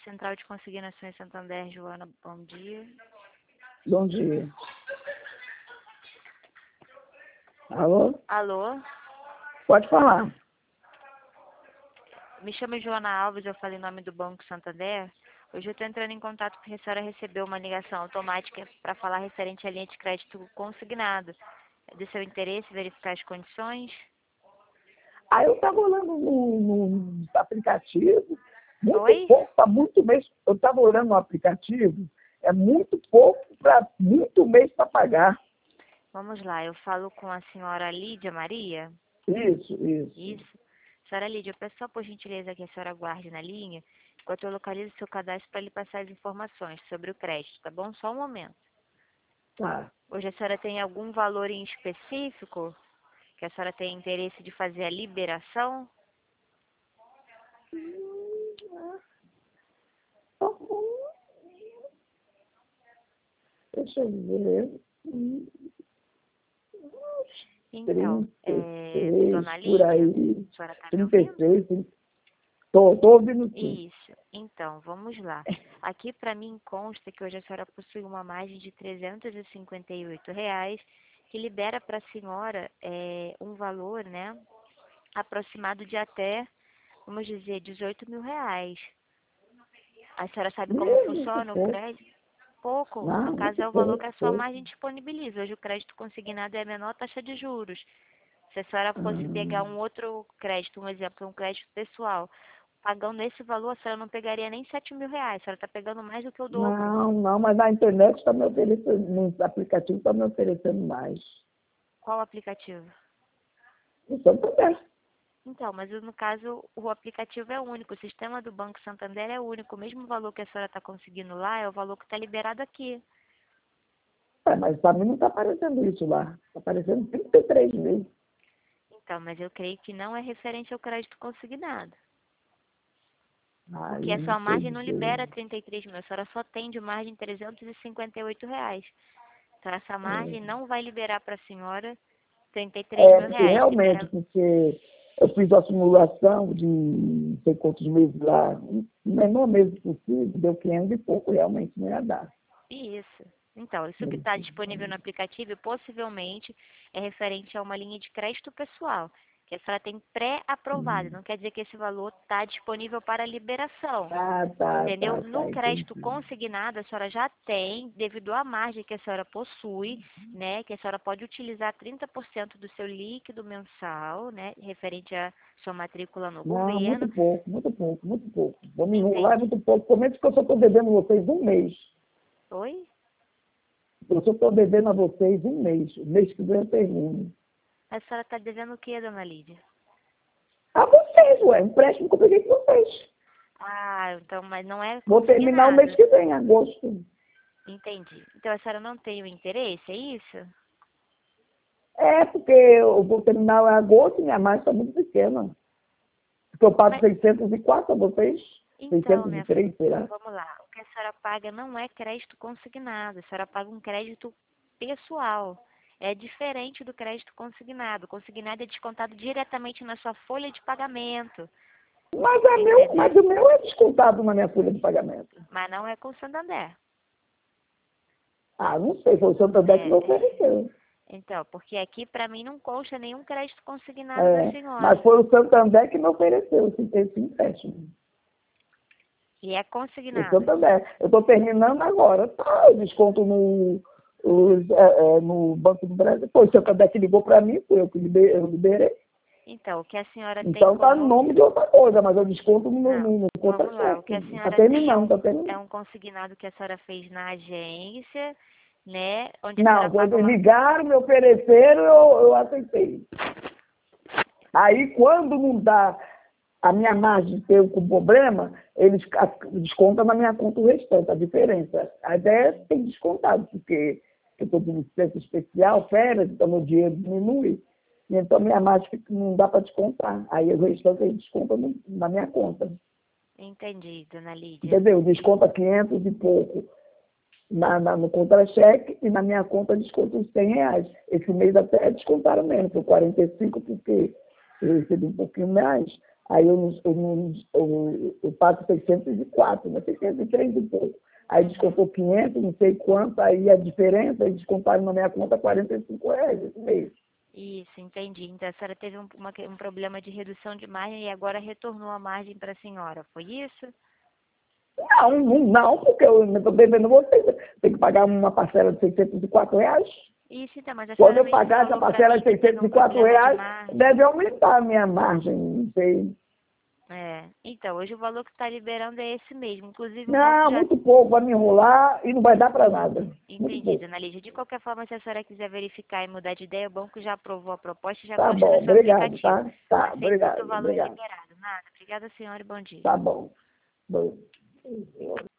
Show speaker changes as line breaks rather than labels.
Central de Consignações Santander, Joana, bom dia.
Bom dia. Alô?
Alô?
Pode falar.
Me chamo Joana Alves, eu falei em nome do Banco Santander. Hoje eu estou entrando em contato porque a senhora recebeu uma ligação automática para falar referente à linha de crédito consignado. É do seu interesse verificar as condições?
Aí eu estava olhando no aplicativo, muito
Oi?
pouco, para muito mês. Eu estava olhando no aplicativo, é muito pouco para muito mês para pagar.
Vamos lá, eu falo com a senhora Lídia Maria.
Isso.
Isso. Senhora Lídia, eu peço só por gentileza que a senhora guarde na linha, enquanto eu localizo seu cadastro para lhe passar as informações sobre o crédito, tá bom? Só um momento.
Tá.
Hoje a senhora tem algum valor em específico que a senhora tem interesse de fazer a liberação?
Deixa eu ver.
Então,
36,
dona
por
Lídia,
aí.
a senhora está me ouvindo?
36. Tô ouvindo sim.
Isso. Então, vamos lá. Aqui para mim consta que hoje a senhora possui uma margem de R$ 358, que libera para a senhora um valor, né, aproximado de até, vamos dizer, R$ 18.000. A senhora sabe como
Muito
funciona o
pouco.
crédito? Pouco.
Não,
No caso,
muito
é o valor que a sua
pouco.
margem disponibiliza. Hoje o crédito consignado é a menor taxa de juros. Se a senhora fosse pegar
Ah.
um outro crédito, um exemplo, um crédito pessoal, pagando esse valor, a senhora não pegaria nem R$ 7.000. A senhora está pegando mais do que o dobro.
Não, mas na internet está me oferecendo, no aplicativo está me oferecendo mais.
Qual aplicativo?
Então, também.
Então, mas no caso, o aplicativo é único. O sistema do Banco Santander é único. O mesmo valor que a senhora está conseguindo lá é o valor que está liberado aqui.
Mas para mim não está aparecendo isso lá. Está aparecendo 33 mil.
Então, mas eu creio que não é referente ao crédito consignado.
Ai,
Porque a
não
sua
sei
margem não libera
dizer.
33 mil, a senhora só tem de margem R$ 358. Então, essa margem não vai liberar para a senhora R$ 33.000.
Porque realmente, porque eu fiz a simulação de não sei quantos meses lá, no menor mês possível, deu 500 e pouco, realmente não ia dar.
Isso. Então, isso que está disponível no aplicativo possivelmente é referente a uma linha de crédito pessoal, que a senhora tem pré-aprovado. Não quer dizer que esse valor está disponível para liberação. Entendeu? No crédito
Entendi.
consignado, a senhora já tem, devido à margem que a senhora possui, né, que a senhora pode utilizar 30% do seu líquido mensal, né, referente à sua matrícula no
Não, muito
governo.
pouco, muito pouco, muito pouco. Vou me enrolar, é
Entende?
muito pouco. Somente que eu só estou devendo a vocês um mês.
Oi?
Eu só estou devendo a vocês um mês. O mês que vem eu termino.
A senhora está devendo o quê, dona Lídia?
A vocês, ué. Empréstimo que eu peguei com vocês.
Ah, então, mas não é
Vou terminar o mês
consignado.
que vem, agosto.
Entendi. Então a senhora não tem o interesse, é isso?
É, porque eu vou terminar em agosto e minha margem está muito pequena. Porque eu pago
Mas,
604 a vocês.
então, minha
603, sei lá.
vamos lá. O que a senhora paga não é crédito consignado. A senhora paga um crédito pessoal. É diferente do crédito consignado. O consignado é descontado diretamente na sua folha de pagamento.
Mas
Entendeu?
o meu é descontado na minha folha de pagamento.
Mas não é com o Santander.
Ah, não sei, foi o Santander que me
É,
ofereceu.
então, porque aqui para mim não consta nenhum crédito consignado da
Mas
senhora.
foi o Santander que me ofereceu esse empréstimo.
E é
O
consignado.
Santander. Eu estou terminando agora. Tá, eu desconto no Banco do Brasil. Foi o Santander que ligou para mim, foi eu que liberei.
Então, o que a senhora tem
Então está no
como...
nome de outra coisa, mas eu desconto
Não,
no
vamos lá. O que
contra-cheque.
a
Está
senhora tem
terminando, está
é
terminando.
um consignado que a senhora fez na agência, né? Onde a senhora
Não, quando
paga uma...
ligaram, me ofereceram, eu aceitei. Aí, quando não dá a minha margem ter com problema, eles descontam na minha conta o restante, a diferença. A ideia é ter descontado, porque eu estou com licença especial, férias, então meu dinheiro diminui. E então minha margem não dá para descontar. Aí o restante eles descontam na minha conta.
Entendi, dona Lídia.
Entendeu? Desconta 500 e pouco no contra-cheque e na minha conta desconta os R$ 100. Esse mês até descontaram menos, foi 45 porque eu recebi um pouquinho mais. Aí eu pago 604, né? 603 e pouco. Aí descontou 500, não sei quanto, aí a diferença, eles descontaram na minha conta R$ 45 esse mês.
Isso, entendi. Então a senhora teve um problema de redução de margem e agora retornou a margem para a senhora, foi isso?
Não, porque eu estou devendo você. Tem que pagar uma parcela de R$ 604.
Isso, então, mas a
Quando
senhora
eu
mesmo
pagar essa
falou para
parcela
mim
de
que teve um problema de
R$ 604,
margem.
deve aumentar a minha margem, não sei.
É, então, hoje o valor que está liberando é esse mesmo. Inclusive, o banco
Não,
já.
muito pouco, vai me enrolar e não vai dar para nada. Muito
Entendi,
pouco.
dona Lígia. De qualquer forma, se a senhora quiser verificar e mudar de ideia, o banco já aprovou a proposta e já
Tá
consta
bom,
no seu
obrigado,
aplicativo.
tá? Tá,
Aceitou que o
obrigado,
valor é
obrigado.
liberado. Nada. Obrigada, senhora, e bom dia.
Tá bom. Bom.